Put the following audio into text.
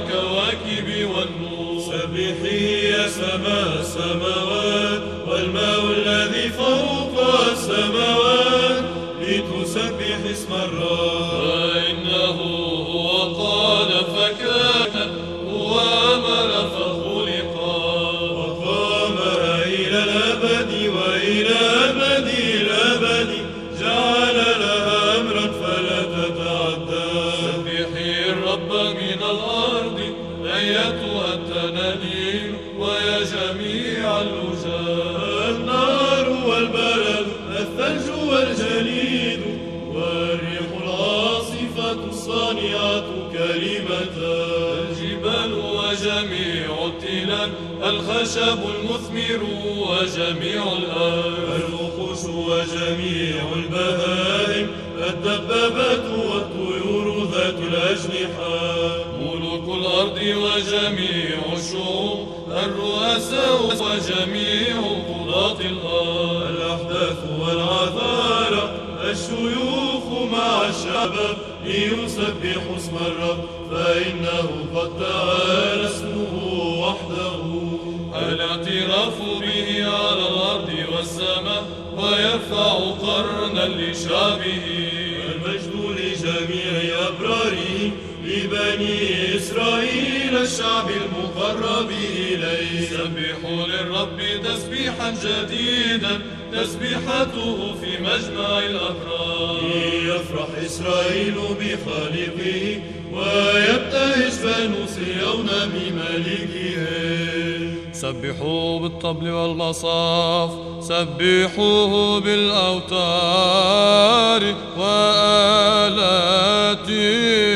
والكواكب والنور. سبحي يا سماء السماوات والماء الذي فوق السماوات لتسبح اسم الرب. فإنه هو قال فكان، هو أمر فخلقا، وقام إلى الأبد وإلى أبد الأبد، جعل لها أمرا فلا تتعدى. سبحي الرب من الأرض أيتها التنانين ويا جميع اللجاج. النار والبرد، الثلج والجليد، والريح العاصفة الصانعة كلمتان. الجبال وجميع التلال، الخشب المثمر وجميع الآن. الوحوش وجميع البهائم، الدبابات والطيور ذات الأجنحة. ملوك الأرض وجميع الشعوب، الرؤساء وجميع قضاة الأرض. الأحداث والعذارى، الشيوخ مع الشباب، ليسبحوا اسم الرب، فإنه قد تعالى اسمه وحده. الاعتراف به على الأرض والسماء، ويرفع قرنا لشعبه. المجد لجميع أبراره، لبني إسرائيل الشعب المقرب إليه. سبحوا للرب تسبيحا جديدا، تسبيحته في مجمع الأبرار. ليفرح إسرائيل بخالقه، ويبتهج بنو صهيون بملكهم. سبحوا بالطبل والمصاف، سبحوه بالأوتار وآلات